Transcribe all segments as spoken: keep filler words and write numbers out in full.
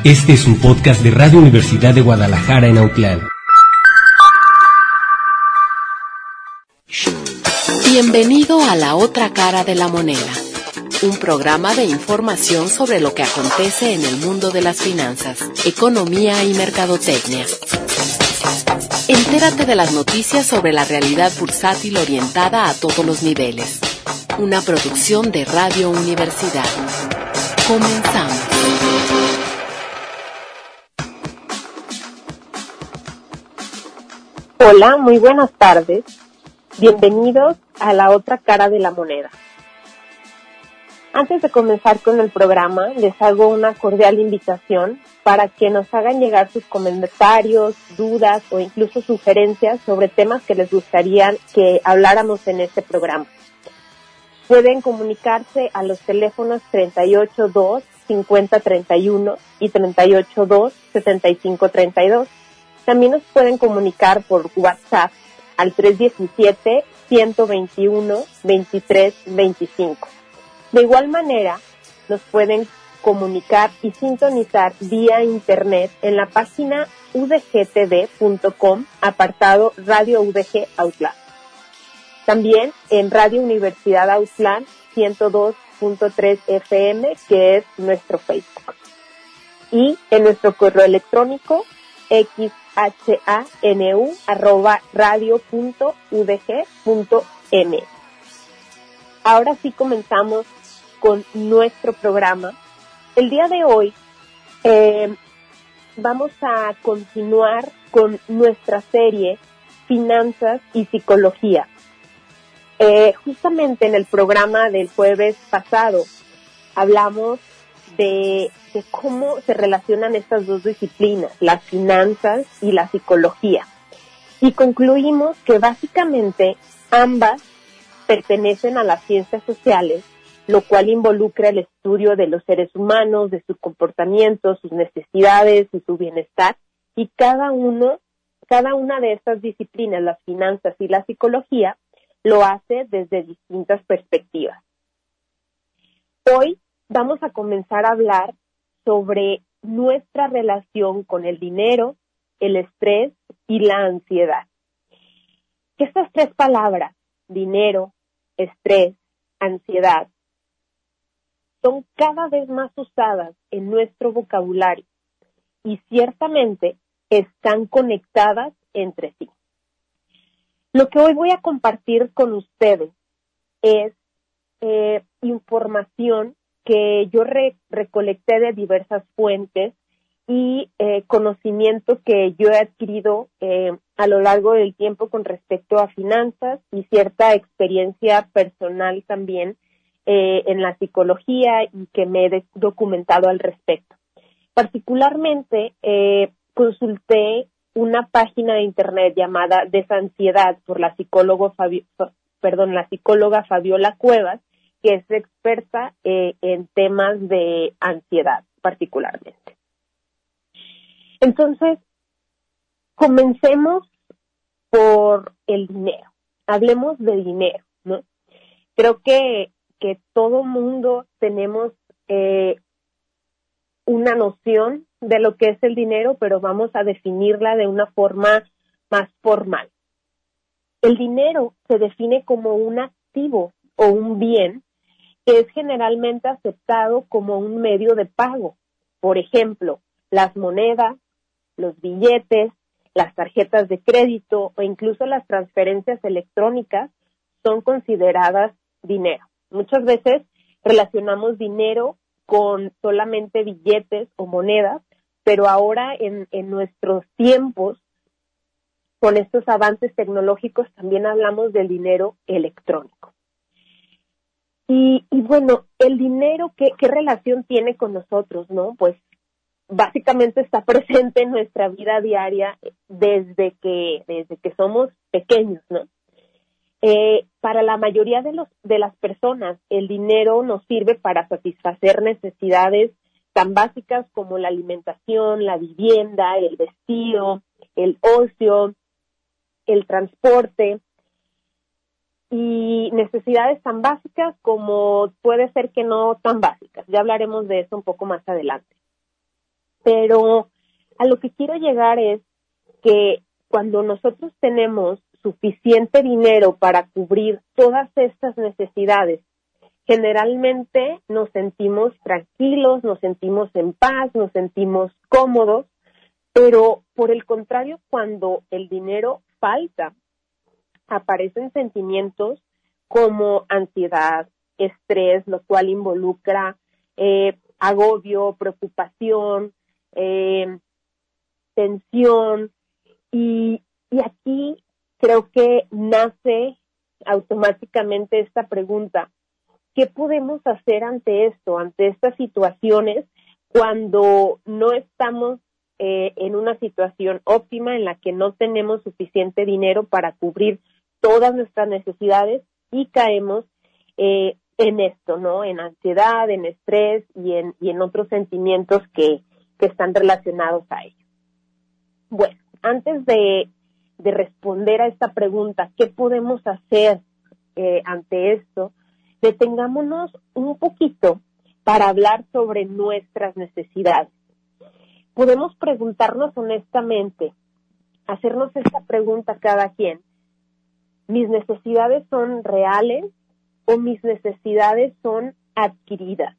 Este es un podcast de Radio Universidad de Guadalajara en Autlán. Bienvenido a La Otra Cara de la Moneda, un programa de información sobre lo que acontece en el mundo de las finanzas, economía y mercadotecnia. Entérate de las noticias sobre la realidad bursátil orientada a todos los niveles. Una producción de Radio Universidad. Comenzamos. Hola, muy buenas tardes. Bienvenidos a La Otra Cara de la Moneda. Antes de comenzar con el programa, les hago una cordial invitación para que nos hagan llegar sus comentarios, dudas o incluso sugerencias sobre temas que les gustaría que habláramos en este programa. Pueden comunicarse a los teléfonos treinta y ocho dos, cincuenta treinta y uno y treinta y ocho dos, setenta y cinco treinta y dos. También nos pueden comunicar por WhatsApp al tres diecisiete, ciento veintiuno, veintitrés veinticinco. De igual manera, nos pueden comunicar y sintonizar vía internet en la página u d g t v punto com, apartado Radio U D G Autlán. También en Radio Universidad Autlán ciento dos punto tres F M, que es nuestro Facebook. Y en nuestro correo electrónico xhanu arroba radio punto u d g punto m. Ahora sí comenzamos con nuestro programa. El día de hoy eh, vamos a continuar con nuestra serie Finanzas y Psicología. Eh, justamente en el programa del jueves pasado hablamos de, de cómo se relacionan estas dos disciplinas, las finanzas y la psicología. Y concluimos que básicamente ambas pertenecen a las ciencias sociales, lo cual involucra el estudio de los seres humanos, de su comportamiento, sus necesidades y su bienestar. Y cada uno, cada una de estas disciplinas, las finanzas y la psicología, lo hace desde distintas perspectivas. Hoy vamos a comenzar a hablar sobre nuestra relación con el dinero, el estrés y la ansiedad. Estas tres palabras, dinero, estrés, ansiedad, son cada vez más usadas en nuestro vocabulario y ciertamente están conectadas entre sí. Lo que hoy voy a compartir con ustedes es eh, información que yo re- recolecté de diversas fuentes y eh, conocimiento que yo he adquirido eh, a lo largo del tiempo con respecto a finanzas y cierta experiencia personal también eh, en la psicología y que me he de- documentado al respecto. Particularmente eh, consulté una página de internet llamada Desansiedad por la psicóloga Fabi- perdón, la psicóloga Fabiola Cuevas, que es experta eh, en temas de ansiedad particularmente. Entonces, comencemos por el dinero. Hablemos de dinero, ¿no? Creo que, que todo mundo tenemos eh, una noción de lo que es el dinero, pero vamos a definirla de una forma más formal. El dinero se define como un activo o un bien que es generalmente aceptado como un medio de pago. Por ejemplo, las monedas, los billetes, las tarjetas de crédito o incluso las transferencias electrónicas son consideradas dinero. Muchas veces relacionamos dinero con solamente billetes o monedas, pero ahora en, en nuestros tiempos, con estos avances tecnológicos, también hablamos del dinero electrónico. Y, y bueno, el dinero, ¿qué, qué relación tiene con nosotros, no? Pues básicamente está presente en nuestra vida diaria desde que, desde que somos pequeños, ¿no? Eh, para la mayoría de los de las personas, el dinero nos sirve para satisfacer necesidades tan básicas como la alimentación, la vivienda, el vestido, el ocio, el transporte y necesidades tan básicas como puede ser que no tan básicas. Ya hablaremos de eso un poco más adelante. Pero a lo que quiero llegar es que cuando nosotros tenemos suficiente dinero para cubrir todas estas necesidades, generalmente nos sentimos tranquilos, nos sentimos en paz, nos sentimos cómodos, pero por el contrario, cuando el dinero falta, aparecen sentimientos como ansiedad, estrés, lo cual involucra eh, agobio, preocupación, eh, tensión, y, y aquí creo que nace automáticamente esta pregunta: ¿qué podemos hacer ante esto, ante estas situaciones, cuando no estamos eh, en una situación óptima en la que no tenemos suficiente dinero para cubrir todas nuestras necesidades y caemos eh, en esto, ¿no? En ansiedad, en estrés y en, y en otros sentimientos que, que están relacionados a ello? Bueno, antes de, de responder a esta pregunta, ¿qué podemos hacer eh, ante esto? Detengámonos un poquito para hablar sobre nuestras necesidades. Podemos preguntarnos honestamente, hacernos esta pregunta cada quien: ¿mis necesidades son reales o mis necesidades son adquiridas?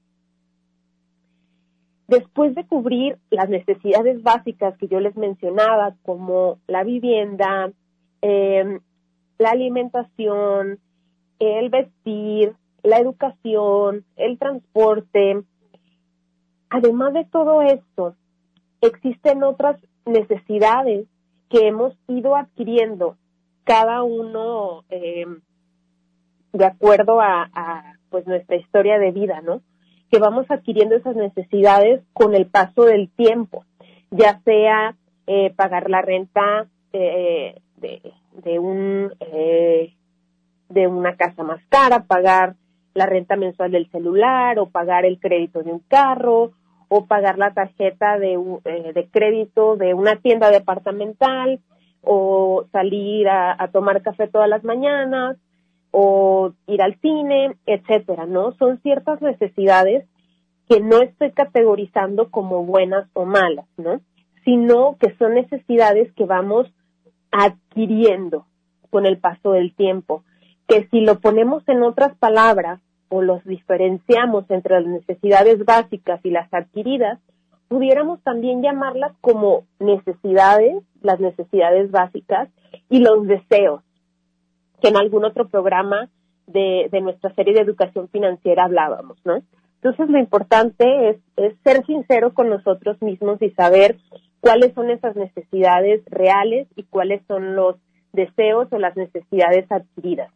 Después de cubrir las necesidades básicas que yo les mencionaba, como la vivienda, eh, la alimentación, el vestir, la educación, el transporte, además de todo esto, existen otras necesidades que hemos ido adquiriendo cada uno eh, de acuerdo a, a pues nuestra historia de vida, ¿no? Que vamos adquiriendo esas necesidades con el paso del tiempo, ya sea eh, pagar la renta eh, de, de un eh, de una casa más cara, pagar la renta mensual del celular, o pagar el crédito de un carro, o pagar la tarjeta de, eh, de crédito de una tienda departamental, o salir a, a tomar café todas las mañanas, o ir al cine, etcétera, ¿no? Son ciertas necesidades que no estoy categorizando como buenas o malas, ¿no? Sino que son necesidades que vamos adquiriendo con el paso del tiempo, que si lo ponemos en otras palabras o los diferenciamos entre las necesidades básicas y las adquiridas, pudiéramos también llamarlas como necesidades, las necesidades básicas, y los deseos, que en algún otro programa de, de nuestra serie de educación financiera hablábamos, ¿no? Entonces lo importante es, es ser sincero con nosotros mismos y saber cuáles son esas necesidades reales y cuáles son los deseos o las necesidades adquiridas.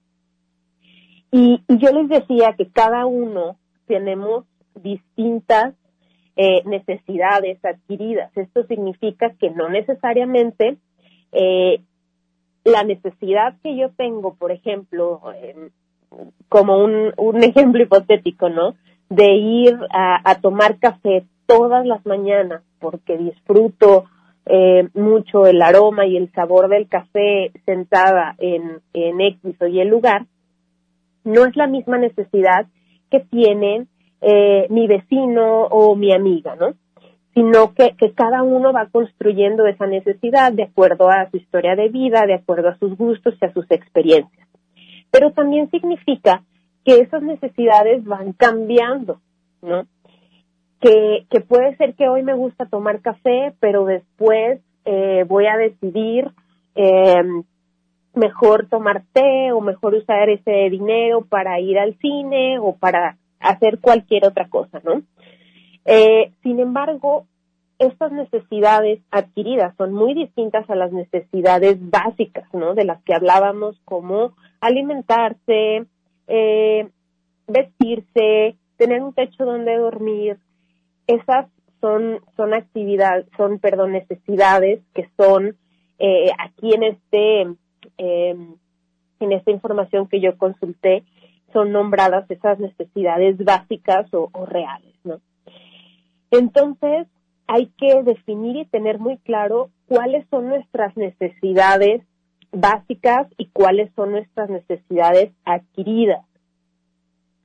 Y, y yo les decía que cada uno tenemos distintas eh, necesidades adquiridas. Esto significa que no necesariamente eh, la necesidad que yo tengo, por ejemplo, eh, como un, un ejemplo hipotético, ¿no? De ir a, a tomar café todas las mañanas porque disfruto eh, mucho el aroma y el sabor del café sentada en, en X o Y lugar, no es la misma necesidad que tiene eh, mi vecino o mi amiga, ¿no? Sino que, que cada uno va construyendo esa necesidad de acuerdo a su historia de vida, de acuerdo a sus gustos y a sus experiencias. Pero también significa que esas necesidades van cambiando, ¿no? Que, que puede ser que hoy me gusta tomar café, pero después eh, voy a decidir eh, mejor tomar té o mejor usar ese dinero para ir al cine o para hacer cualquier otra cosa, ¿no? Eh, sin embargo, estas necesidades adquiridas son muy distintas a las necesidades básicas, ¿no? De las que hablábamos, como alimentarse, eh, vestirse, tener un techo donde dormir. Esas son son actividades, son, perdón, necesidades que son eh, aquí en este eh, en esta información que yo consulté, son nombradas esas necesidades básicas o, o reales, ¿no? Entonces, hay que definir y tener muy claro cuáles son nuestras necesidades básicas y cuáles son nuestras necesidades adquiridas.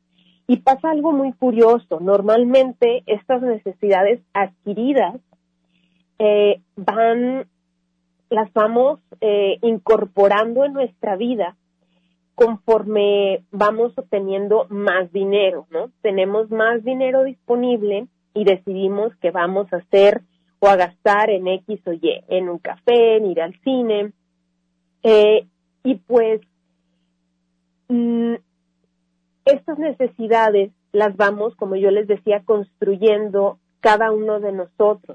Y pasa algo muy curioso. Normalmente estas necesidades adquiridas eh, van, las vamos eh, incorporando en nuestra vida conforme vamos obteniendo más dinero, ¿no? Tenemos más dinero disponible y decidimos que vamos a hacer o a gastar en X o Y, en un café, en ir al cine. Eh, y pues mmm, estas necesidades las vamos, como yo les decía, construyendo cada uno de nosotros.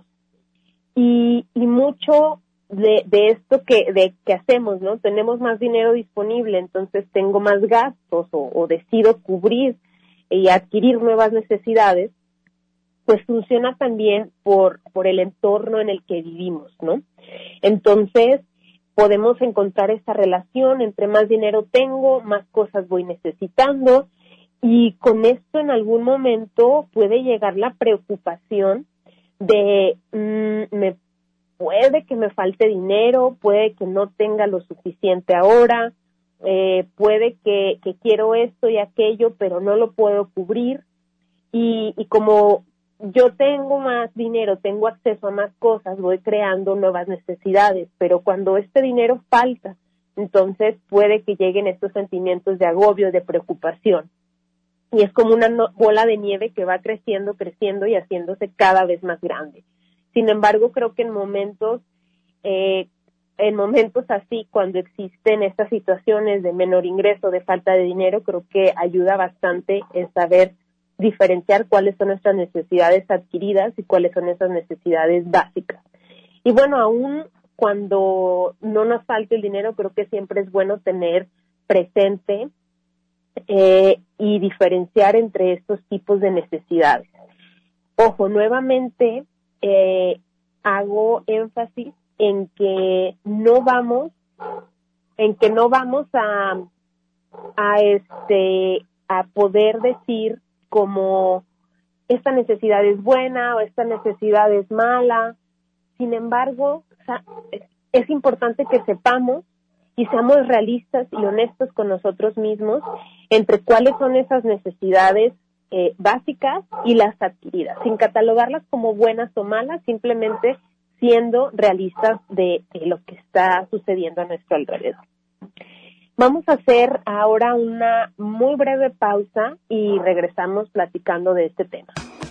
Y, y mucho de, de esto que, de, que hacemos, ¿no? Tenemos más dinero disponible, entonces tengo más gastos o, o decido cubrir y adquirir nuevas necesidades, pues funciona también por, por el entorno en el que vivimos, ¿no? Entonces, podemos encontrar esta relación, entre más dinero tengo, más cosas voy necesitando, y con esto en algún momento puede llegar la preocupación de mmm, me puede que me falte dinero, puede que no tenga lo suficiente ahora, eh, puede que, que quiero esto y aquello, pero no lo puedo cubrir, y, y como yo tengo más dinero, tengo acceso a más cosas, voy creando nuevas necesidades, pero cuando este dinero falta, entonces puede que lleguen estos sentimientos de agobio, de preocupación. Y es como una no- bola de nieve que va creciendo, creciendo y haciéndose cada vez más grande. Sin embargo, creo que en momentos, eh, en momentos así, cuando existen estas situaciones de menor ingreso, de falta de dinero, creo que ayuda bastante el saber diferenciar cuáles son nuestras necesidades adquiridas y cuáles son esas necesidades básicas. Y bueno, aún cuando no nos falte el dinero, creo que siempre es bueno tener presente eh, y diferenciar entre estos tipos de necesidades. Ojo, nuevamente eh, hago énfasis en que no vamos, en que no vamos a, a este, a poder decir como esta necesidad es buena o esta necesidad es mala. Sin embargo, es importante que sepamos y seamos realistas y honestos con nosotros mismos entre cuáles son esas necesidades eh, básicas y las adquiridas, sin catalogarlas como buenas o malas, simplemente siendo realistas de, de lo que está sucediendo a nuestro alrededor. Vamos a hacer ahora una muy breve pausa y regresamos platicando de este tema.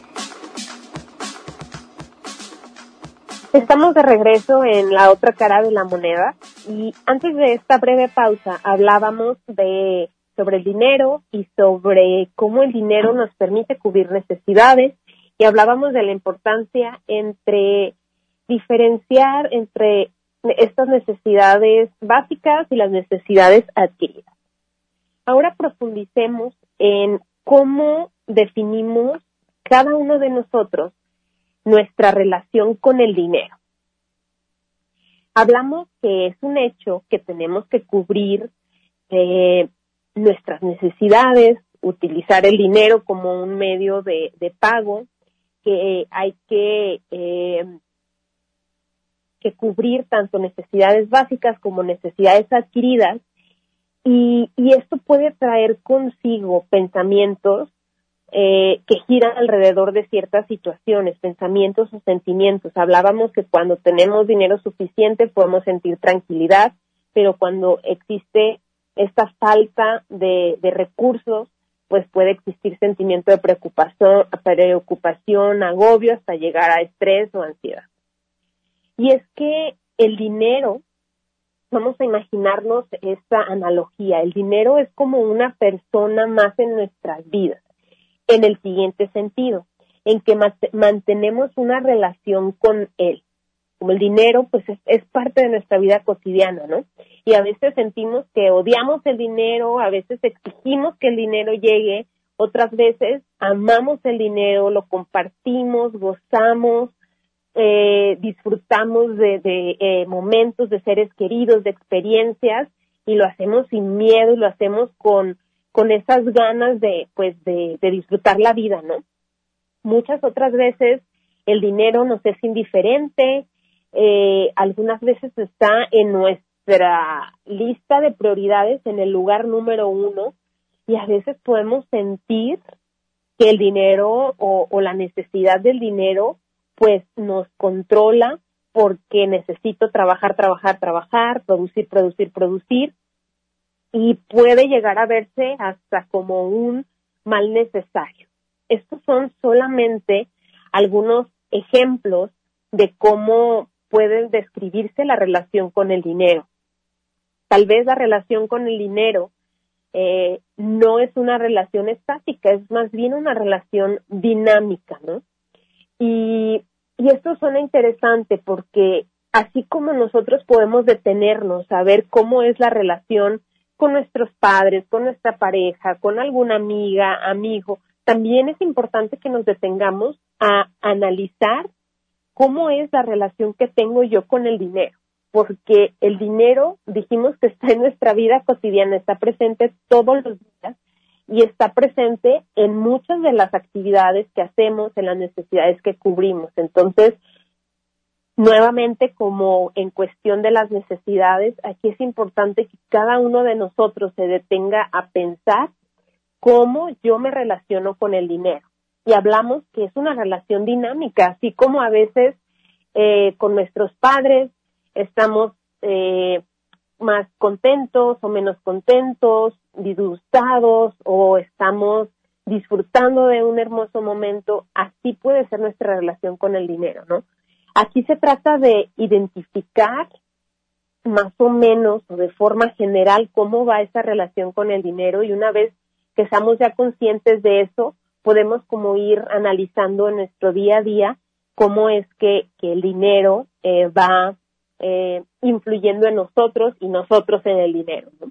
Estamos de regreso en la otra cara de la moneda y antes de esta breve pausa hablábamos de sobre el dinero y sobre cómo el dinero nos permite cubrir necesidades y hablábamos de la importancia entre diferenciar entre estas necesidades básicas y las necesidades adquiridas. Ahora profundicemos en cómo definimos cada uno de nosotros nuestra relación con el dinero. Hablamos que es un hecho que tenemos que cubrir eh, nuestras necesidades, utilizar el dinero como un medio de, de pago, que hay que, eh, que cubrir tanto necesidades básicas como necesidades adquiridas, y, y esto puede traer consigo pensamientos Eh, que giran alrededor de ciertas situaciones, pensamientos o sentimientos. Hablábamos que cuando tenemos dinero suficiente podemos sentir tranquilidad, pero cuando existe esta falta de, de recursos, pues puede existir sentimiento de preocupación, preocupación, agobio, hasta llegar a estrés o ansiedad. Y es que el dinero, vamos a imaginarnos esta analogía, el dinero es como una persona más en nuestras vidas, en el siguiente sentido, en que mantenemos una relación con él. Como el dinero, pues es, es parte de nuestra vida cotidiana, ¿no? Y a veces sentimos que odiamos el dinero, a veces exigimos que el dinero llegue, otras veces amamos el dinero, lo compartimos, gozamos, eh, disfrutamos de, de eh, momentos de seres queridos, de experiencias, y lo hacemos sin miedo y lo hacemos con con esas ganas de, pues, de, de disfrutar la vida, ¿no? Muchas otras veces el dinero nos es indiferente, eh, algunas veces está en nuestra lista de prioridades en el lugar número uno, y a veces podemos sentir que el dinero o, o la necesidad del dinero pues nos controla porque necesito trabajar, trabajar, trabajar, producir, producir, producir, y puede llegar a verse hasta como un mal necesario. Estos son solamente algunos ejemplos de cómo puede describirse la relación con el dinero. Tal vez la relación con el dinero eh, no es una relación estática, es más bien una relación dinámica, ¿no? Y, y esto suena interesante porque así como nosotros podemos detenernos a ver cómo es la relación con nuestros padres, con nuestra pareja, con alguna amiga, amigo, también es importante que nos detengamos a analizar cómo es la relación que tengo yo con el dinero, porque el dinero, dijimos que está en nuestra vida cotidiana, está presente todos los días y está presente en muchas de las actividades que hacemos, en las necesidades que cubrimos. Entonces, nuevamente, como en cuestión de las necesidades, aquí es importante que cada uno de nosotros se detenga a pensar cómo yo me relaciono con el dinero. Y hablamos que es una relación dinámica, así como a veces eh, con nuestros padres estamos eh, más contentos o menos contentos, disgustados o estamos disfrutando de un hermoso momento, así puede ser nuestra relación con el dinero, ¿no? Aquí se trata de identificar más o menos o de forma general cómo va esa relación con el dinero, y una vez que estamos ya conscientes de eso, podemos como ir analizando en nuestro día a día cómo es que, que el dinero eh, va eh, influyendo en nosotros y nosotros en el dinero, ¿no?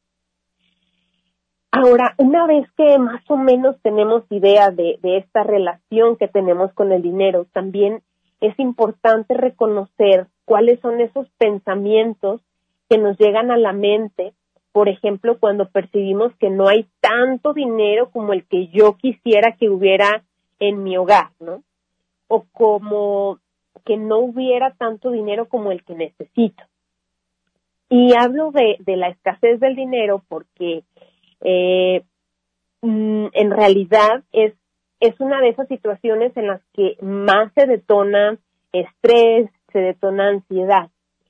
Ahora, una vez que más o menos tenemos idea de, de esta relación que tenemos con el dinero, también es importante reconocer cuáles son esos pensamientos que nos llegan a la mente, por ejemplo, cuando percibimos que no hay tanto dinero como el que yo quisiera que hubiera en mi hogar, ¿no? O como que no hubiera tanto dinero como el que necesito. Y hablo de, de la escasez del dinero porque eh, en realidad es es una de esas situaciones en las que más se detona estrés, se detona ansiedad.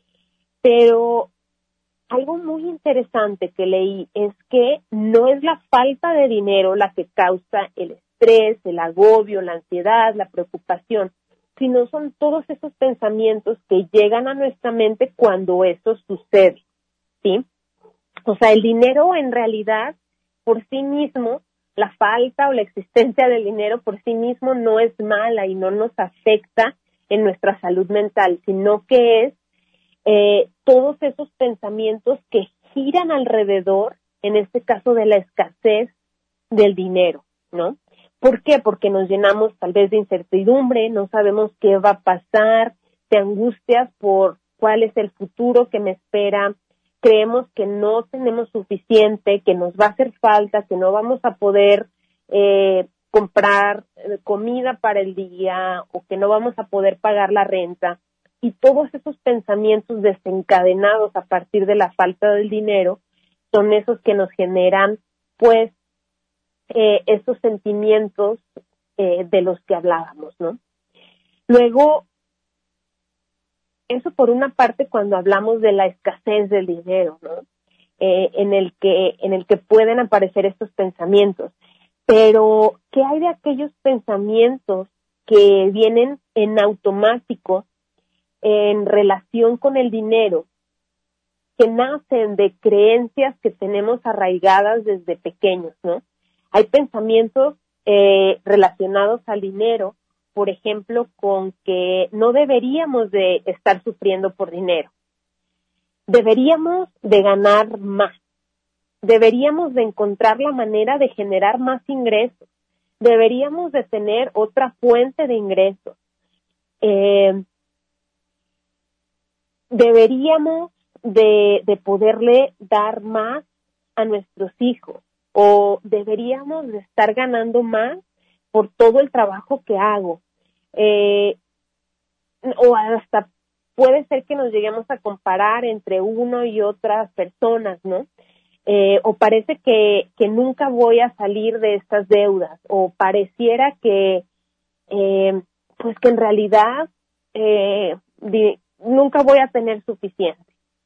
Pero algo muy interesante que leí es que no es la falta de dinero la que causa el estrés, el agobio, la ansiedad, la preocupación, sino son todos esos pensamientos que llegan a nuestra mente cuando eso sucede, ¿sí? O sea, el dinero en realidad, por sí mismo, la falta o la existencia del dinero por sí mismo no es mala y no nos afecta en nuestra salud mental, sino que es eh, todos esos pensamientos que giran alrededor, en este caso de la escasez del dinero, ¿no? ¿Por qué? Porque nos llenamos tal vez de incertidumbre, no sabemos qué va a pasar, de angustias por cuál es el futuro que me espera. Creemos que no tenemos suficiente, que nos va a hacer falta, que no vamos a poder eh, comprar comida para el día o que no vamos a poder pagar la renta. Y todos esos pensamientos desencadenados a partir de la falta del dinero son esos que nos generan, pues, eh, esos sentimientos eh, de los que hablábamos, ¿no? Luego, eso por una parte cuando hablamos de la escasez del dinero, ¿no? Eh, en el que en el que pueden aparecer estos pensamientos. Pero, ¿qué hay de aquellos pensamientos que vienen en automático en relación con el dinero, que nacen de creencias que tenemos arraigadas desde pequeños, ¿no? Hay pensamientos eh, relacionados al dinero, por ejemplo, con que no deberíamos de estar sufriendo por dinero. Deberíamos de ganar más. Deberíamos de encontrar la manera de generar más ingresos. Deberíamos de tener otra fuente de ingresos. Eh, deberíamos de, de poderle dar más a nuestros hijos, o deberíamos de estar ganando más por todo el trabajo que hago, eh, o hasta puede ser que nos lleguemos a comparar entre uno y otras personas, ¿no? eh, o parece que, que nunca voy a salir de estas deudas, o pareciera que, eh, pues que en realidad eh, di, nunca voy a tener suficiente.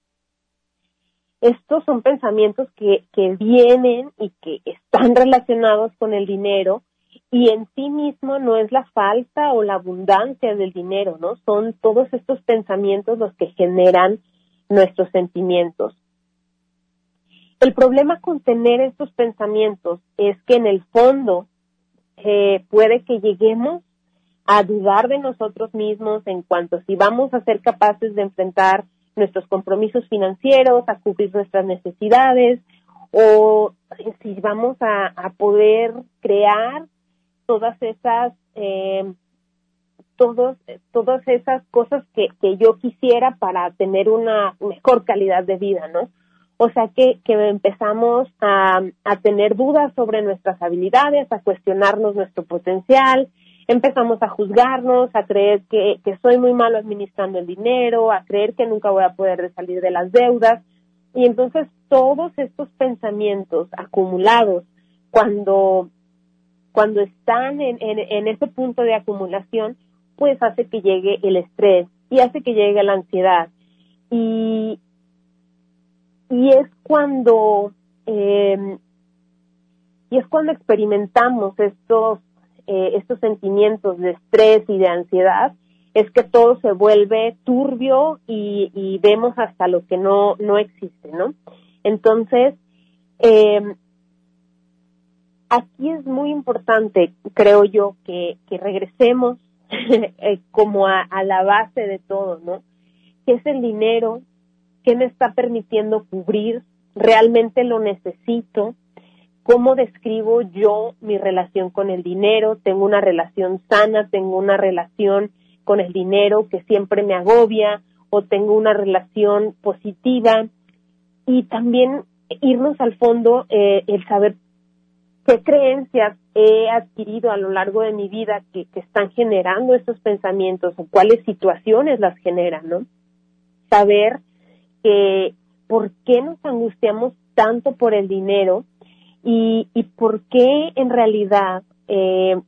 Estos son pensamientos que, que vienen y que están relacionados con el dinero, y en sí mismo no es la falta o la abundancia del dinero, ¿no? Son todos estos pensamientos los que generan nuestros sentimientos. El problema con tener estos pensamientos es que en el fondo eh, puede que lleguemos a dudar de nosotros mismos en cuanto a si vamos a ser capaces de enfrentar nuestros compromisos financieros, a cubrir nuestras necesidades, o si vamos a, a poder crear todas esas eh, todos, todas esas cosas que, que yo quisiera para tener una mejor calidad de vida, ¿no? O sea que, que empezamos a, a tener dudas sobre nuestras habilidades, a cuestionarnos nuestro potencial, empezamos a juzgarnos, a creer que, que soy muy malo administrando el dinero, a creer que nunca voy a poder salir de las deudas. Y entonces todos estos pensamientos acumulados, cuando, cuando están en, en, en ese punto de acumulación, pues hace que llegue el estrés y hace que llegue la ansiedad. Y, y es cuando eh, y es cuando experimentamos estos eh, estos sentimientos de estrés y de ansiedad, es que todo se vuelve turbio y, y vemos hasta lo que no no existe, ¿no? Entonces, eh, aquí es muy importante, creo yo, que, que regresemos como a, a la base de todo, ¿no? ¿Qué es el dinero? ¿Qué me está permitiendo cubrir? ¿Realmente lo necesito? ¿Cómo describo yo mi relación con el dinero? ¿Tengo una relación sana? ¿Tengo una relación con el dinero que siempre me agobia? ¿O tengo una relación positiva? Y también irnos al fondo, eh, el saber qué creencias he adquirido a lo largo de mi vida que, que están generando estos pensamientos, o cuáles situaciones las generan, ¿no? Saber que por qué nos angustiamos tanto por el dinero y, y por qué en realidad eh,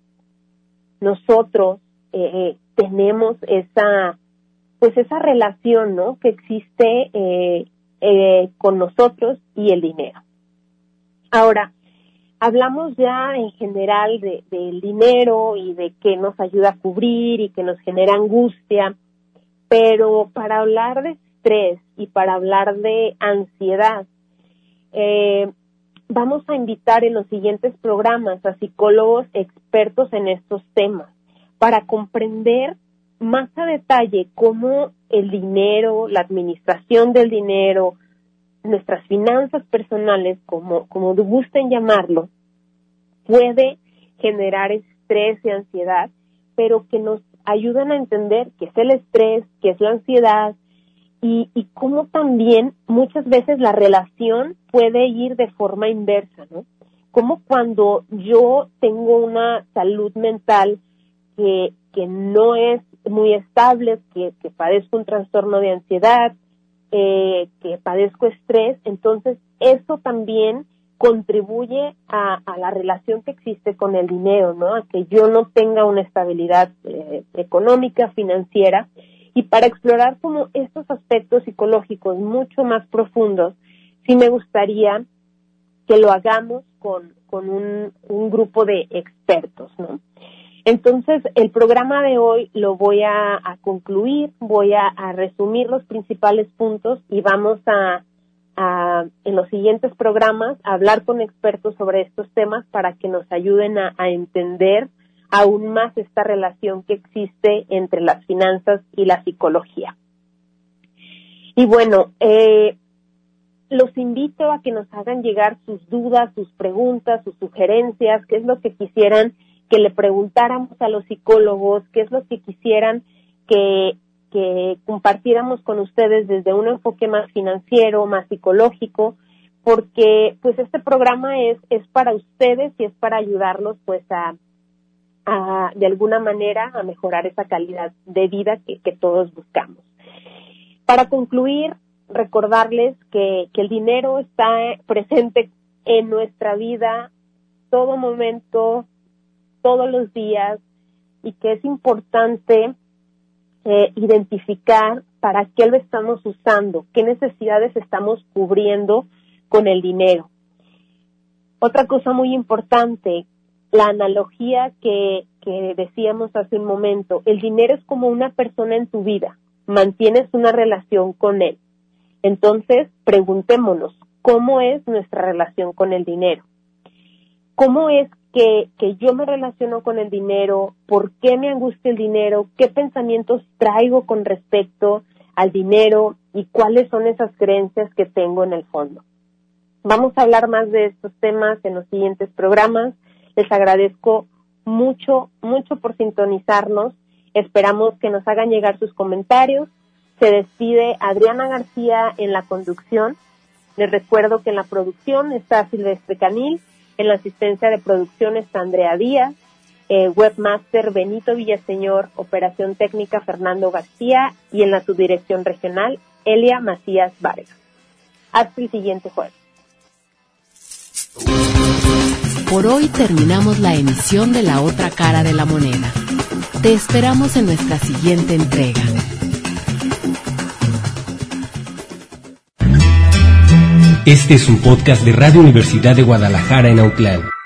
nosotros eh, tenemos esa, pues esa relación, ¿no?, que existe eh, eh, con nosotros y el dinero. Ahora, hablamos ya en general de, del dinero y de que nos ayuda a cubrir y que nos genera angustia, pero para hablar de estrés y para hablar de ansiedad, eh, vamos a invitar en los siguientes programas a psicólogos expertos en estos temas para comprender más a detalle cómo el dinero, la administración del dinero, nuestras finanzas personales, como, como gusten llamarlo, puede generar estrés y ansiedad, pero que nos ayudan a entender qué es el estrés, qué es la ansiedad, y, y cómo también muchas veces la relación puede ir de forma inversa, ¿no? Como cuando yo tengo una salud mental que, que no es muy estable, que, que padezco un trastorno de ansiedad, eh, que padezco estrés, entonces eso también contribuye a, a la relación que existe con el dinero, ¿no? A que yo no tenga una estabilidad eh, económica, financiera. Y para explorar como estos aspectos psicológicos mucho más profundos, sí me gustaría que lo hagamos con, con un, un grupo de expertos, ¿no? Entonces, el programa de hoy lo voy a, a concluir, voy a, a resumir los principales puntos y vamos a, a, en los siguientes programas, a hablar con expertos sobre estos temas para que nos ayuden a, a entender aún más esta relación que existe entre las finanzas y la psicología. Y bueno, eh, los invito a que nos hagan llegar sus dudas, sus preguntas, sus sugerencias, qué es lo que quisieran que le preguntáramos a los psicólogos, qué es lo que quisieran que, que compartiéramos con ustedes desde un enfoque más financiero, más psicológico, porque pues este programa es, es para ustedes y es para ayudarlos pues a, a de alguna manera a mejorar esa calidad de vida que, que todos buscamos. Para concluir, recordarles que, que el dinero está presente en nuestra vida todo momento, todos los días, y que es importante eh, identificar para qué lo estamos usando, qué necesidades estamos cubriendo con el dinero. Otra cosa muy importante, la analogía que, que decíamos hace un momento, el dinero es como una persona en tu vida, mantienes una relación con él. Entonces, preguntémonos, ¿cómo es nuestra relación con el dinero? ¿Cómo es que, que yo me relaciono con el dinero? ¿Por qué me angustia el dinero? ¿Qué pensamientos traigo con respecto al dinero? ¿Y cuáles son esas creencias que tengo en el fondo? Vamos a hablar más de estos temas en los siguientes programas. Les agradezco mucho, mucho por sintonizarnos. Esperamos que nos hagan llegar sus comentarios. Se despide Adriana García en la conducción. Les recuerdo que en la producción está Silvestre Canil, en la asistencia de producción está Andrea Díaz, eh, webmaster Benito Villaseñor, operación técnica Fernando García y en la subdirección regional Elia Macías Vargas. Hasta el siguiente jueves. Por hoy terminamos la emisión de La Otra Cara de la Moneda. Te esperamos en nuestra siguiente entrega. Este es un podcast de Radio Universidad de Guadalajara en Autlán.